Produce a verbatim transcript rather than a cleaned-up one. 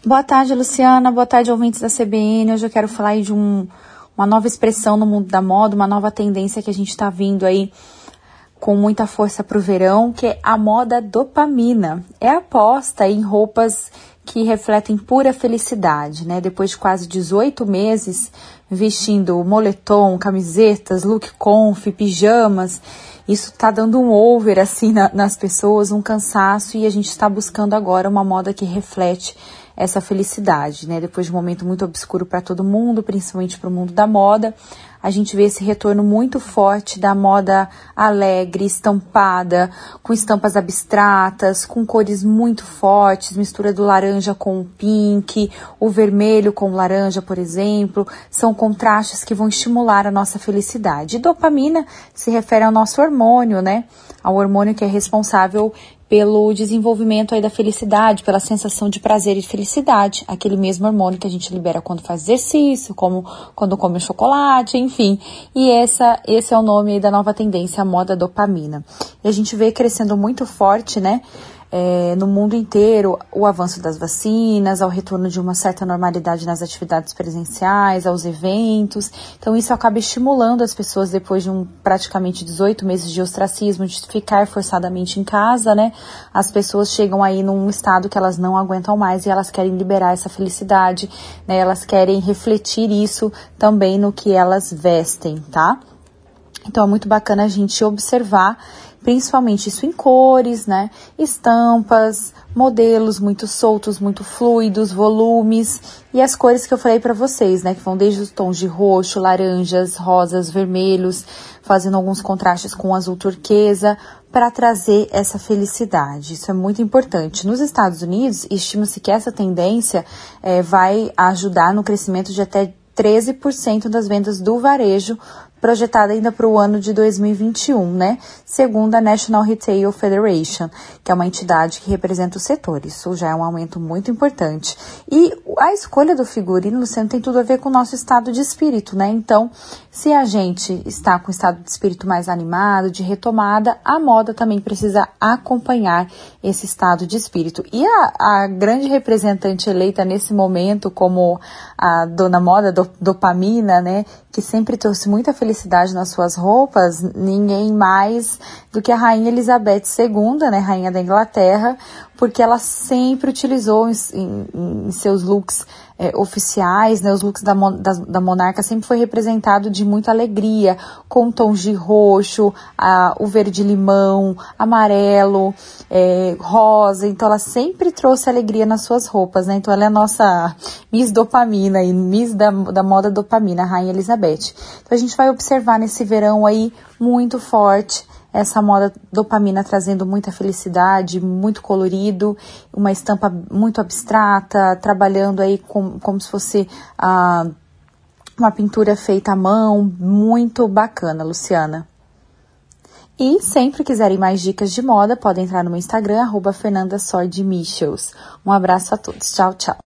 Boa tarde, Luciana. Boa tarde, ouvintes da C B N. Hoje eu quero falar aí de um, uma nova expressão no mundo da moda, uma nova tendência que a gente está vindo aí com muita força para o verão, que é a moda dopamina. É a aposta em roupas que refletem pura felicidade, né? Depois de quase dezoito meses vestindo moletom, camisetas, look comfy, pijamas, isso tá dando um over assim na, nas pessoas, um cansaço, e a gente está buscando agora uma moda que reflete essa felicidade, né? Depois de um momento muito obscuro para todo mundo, principalmente para o mundo da moda, a gente vê esse retorno muito forte da moda alegre, estampada, com estampas abstratas, com cores muito fortes, mistura do laranja com o pink, o vermelho com o laranja, por exemplo, são contrastes que vão estimular a nossa felicidade. E dopamina se refere ao nosso hormônio, né? Ao hormônio que é responsável pelo desenvolvimento aí da felicidade, pela sensação de prazer e de felicidade, aquele mesmo hormônio que a gente libera quando faz exercício, como quando come chocolate, enfim. E essa, esse é o nome aí da nova tendência, a moda dopamina. E a gente vê crescendo muito forte, né? É, no mundo inteiro, o avanço das vacinas, ao retorno de uma certa normalidade nas atividades presenciais, aos eventos. Então isso acaba estimulando as pessoas, depois de um praticamente dezoito meses de ostracismo, de ficar forçadamente em casa, né? As pessoas chegam aí num estado que elas não aguentam mais e elas querem liberar essa felicidade, né? Elas querem refletir isso também no que elas vestem, tá? Então é muito bacana a gente observar principalmente isso em cores, né, estampas, modelos muito soltos, muito fluidos, volumes, e as cores que eu falei para vocês, né, que vão desde os tons de roxo, laranjas, rosas, vermelhos, fazendo alguns contrastes com o azul turquesa, para trazer essa felicidade. Isso é muito importante. Nos Estados Unidos, estima-se que essa tendência é, vai ajudar no crescimento de até treze por cento das vendas do varejo, projetada ainda para o ano de dois mil e vinte e um, né? Segundo a National Retail Federation, que é uma entidade que representa o setor. Isso já é um aumento muito importante. E a escolha do figurino, Luciano, tem tudo a ver com o nosso estado de espírito, né? Então, se a gente está com o estado de espírito mais animado, de retomada, a moda também precisa acompanhar esse estado de espírito. E a, a grande representante eleita nesse momento, como a dona moda do, dopamina, né? Que sempre trouxe muita felicidade nas suas roupas, ninguém mais do que a Rainha Elizabeth segunda, né, Rainha da Inglaterra, porque ela sempre utilizou em, em, em seus looks é, oficiais, né, os looks da, da, da monarca sempre foi representado de muita alegria, com tons de roxo, a, o verde-limão, amarelo, é, rosa, então ela sempre trouxe alegria nas suas roupas, né, então ela é a nossa Miss Dopamina, e Miss da, da moda dopamina, a Rainha Elizabeth. Então a gente vai observar nesse verão aí muito forte essa moda dopamina trazendo muita felicidade, muito colorido, uma estampa muito abstrata, trabalhando aí com, como se fosse ah, uma pintura feita à mão, muito bacana, Luciana. E sempre quiserem mais dicas de moda, podem entrar no meu Instagram, arroba Fernanda Sord Michels. Um abraço a todos. Tchau, tchau.